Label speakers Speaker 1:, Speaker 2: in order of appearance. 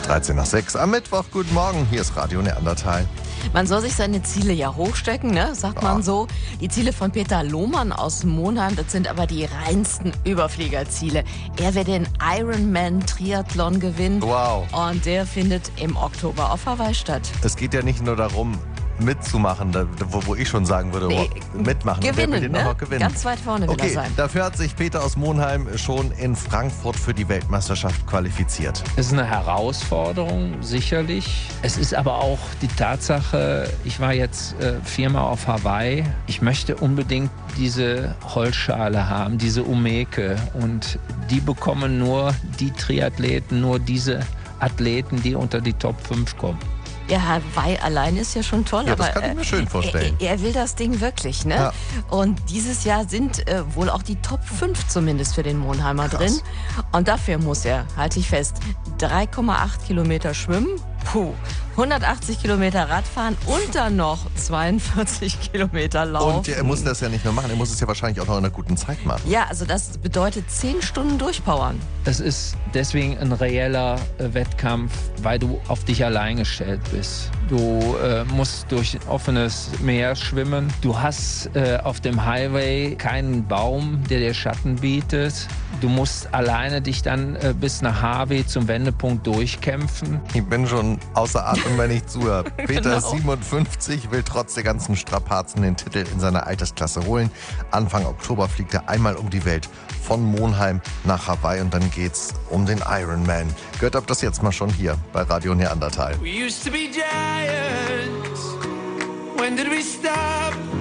Speaker 1: 13 nach 6 am Mittwoch. Guten Morgen, hier ist Radio Neandertal.
Speaker 2: Man soll sich seine Ziele ja hochstecken, ne? Sagt man so. Die Ziele von Peter Lohmann aus Monheim, das sind aber die reinsten Überfliegerziele. Er will den Ironman-Triathlon gewinnen.
Speaker 1: Wow.
Speaker 2: Und der findet im Oktober auf Hawaii statt.
Speaker 1: Es geht ja nicht nur darum, mitzumachen, wo ich schon sagen würde, mitmachen.
Speaker 2: Gewinnen,
Speaker 1: der will den auch
Speaker 2: ne?
Speaker 1: noch gewinnen.
Speaker 2: Ganz weit vorne will er sein.
Speaker 1: Dafür hat sich Peter aus Monheim schon in Frankfurt für die Weltmeisterschaft qualifiziert.
Speaker 3: Es ist eine Herausforderung, sicherlich. Es ist aber auch die Tatsache, ich war jetzt 4-mal auf Hawaii. Ich möchte unbedingt diese Holzschale haben, diese Umeke. Und die bekommen nur die Triathleten, nur diese Athleten, die unter die Top 5 kommen.
Speaker 2: Ja, Hawaii allein ist ja schon toll,
Speaker 1: Ja,
Speaker 2: aber
Speaker 1: das kann ich mir schön vorstellen.
Speaker 2: Er will das Ding wirklich, ne?
Speaker 1: Ja.
Speaker 2: Und dieses Jahr sind wohl auch die Top 5 zumindest für den Monheimer drin. Und dafür muss er, halte ich fest, 3,8 Kilometer schwimmen, 180 Kilometer Radfahren und dann noch 42 Kilometer laufen.
Speaker 1: Und er muss das ja nicht nur machen, er muss es ja wahrscheinlich auch noch in einer guten Zeit machen.
Speaker 2: Ja, also das bedeutet 10 Stunden durchpowern.
Speaker 3: Es ist deswegen ein reeller Wettkampf, weil du auf dich allein gestellt bist. Du musst durch ein offenes Meer schwimmen. Du hast auf dem Highway keinen Baum, der dir Schatten bietet. Du musst alleine dich dann bis nach Harvey zum Wendepunkt durchkämpfen.
Speaker 1: Ich bin schon außer Atem, wenn ich zuhöre. Peter ist
Speaker 2: Genau.
Speaker 1: 57, will trotz der ganzen Strapazen den Titel in seiner Altersklasse holen. Anfang Oktober fliegt er einmal um die Welt von Monheim nach Hawaii und dann geht's um den Ironman. Gehört ab das jetzt mal schon hier bei Radio Neandertal.
Speaker 4: We used to be giants. When did we stop?